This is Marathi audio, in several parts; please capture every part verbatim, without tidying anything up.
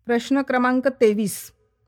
प्रश्न क्रमांक तेवीस.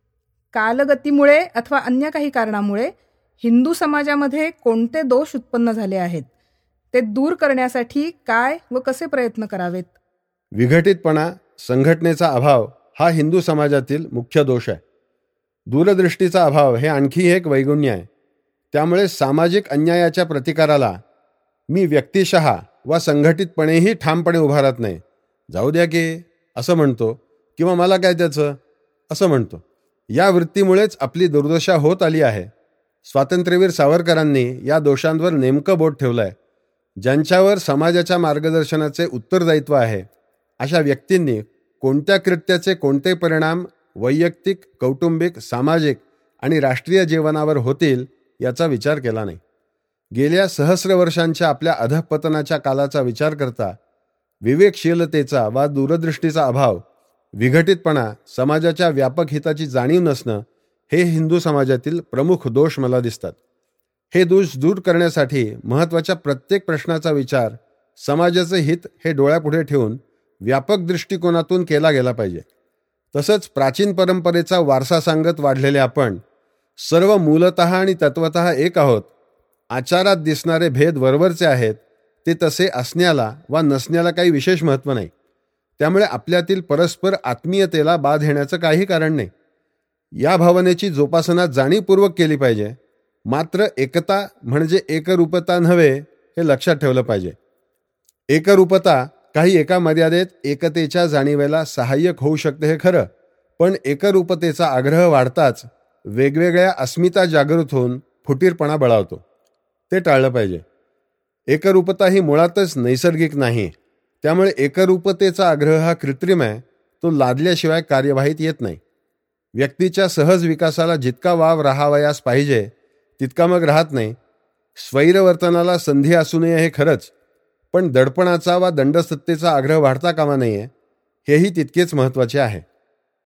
कालगतीमुळे अथवा अन्य काही कारणामुळे हिंदू समाजामध्ये कोणते दोष उत्पन्न झाले आहेत, ते दूर करण्यासाठी काय व कसे प्रयत्न करावेत? विघटितपणा, संघटनेचा अभाव हा हिंदू समाजातील मुख्य दोष आहे. दूरदृष्टीचा अभाव हे आणखी एक वैगुण्य आहे. त्यामुळे सामाजिक अन्यायाच्या प्रतिकाराला मी व्यक्तिशः व संघटितपणेही ठामपणे उभा राहत नाही. जाऊ द्या की असं म्हणतो, किंवा मला काय त्याचं असं म्हणतो. या वृत्तीमुळेच आपली दुर्दशा होत आली आहे. स्वातंत्र्यवीर सावरकरांनी या दोषांवर नेमकं बोट ठेवलं आहे. ज्यांच्यावर समाजाच्या मार्गदर्शनाचे उत्तरदायित्व आहे, अशा व्यक्तींनी कोणत्या कृत्याचे कोणते परिणाम वैयक्तिक, कौटुंबिक, सामाजिक आणि राष्ट्रीय जीवनावर होतील याचा विचार केला नाही. गेल्या सहस्र वर्षांच्या आपल्या अधःपतनाच्या कालाचा विचार करता विवेकशीलतेचा वा दूरदृष्टीचा अभाव, विघटितपणा, समाजाच्या व्यापक हिताची जाणीव नसणं हे हिंदू समाजातील प्रमुख दोष मला दिसतात. हे दोष दूर करण्यासाठी महत्त्वाच्या प्रत्येक प्रश्नाचा विचार समाजाचे हित हे डोळ्यापुढे ठेवून व्यापक दृष्टिकोनातून केला गेला पाहिजे. तसंच प्राचीन परंपरेचा वारसा सांगत वाढलेले आपण सर्व मूलतः आणि तत्वतः एक आहोत. आचारात दिसणारे भेद वरवरचे आहेत, ते तसे असण्याला वा नसण्याला काही विशेष महत्त्व नाही. त्यामुळे आपल्यातील परस्पर आत्मीयतेला बाध येण्याचं काही कारण नाही. या भावनेची जोपासना जाणीवपूर्वक केली पाहिजे. मात्र एकता म्हणजे एकरूपता नव्हे हे लक्षात ठेवलं पाहिजे. एकरूपता काही एका मर्यादेत एकतेच्या जाणीवेला सहाय्यक होऊ शकते हे खरं, पण एकरूपतेचा आग्रह वाढताच वेगवेगळ्या अस्मिता जागृत होऊन फुटीरपणा बळावतो. ते टाळलं पाहिजे. एकरूपता ही मुळातच नैसर्गिक नाही. त्यामुळे एकरूपतेचा आग्रह हा कृत्रिम आहे. तो लादल्याशिवाय कार्यवाहीत येत नाही. व्यक्तीच्या सहज विकासाला जितका वाव राहावयास पाहिजे तितका मग राहत नाही. स्वैरवर्तनाला संधी असू नये हे खरंच, पण दडपणाचा वा दंडसत्तेचा आग्रह वाढता कामा नये हेही तितकेच महत्त्वाचे आहे.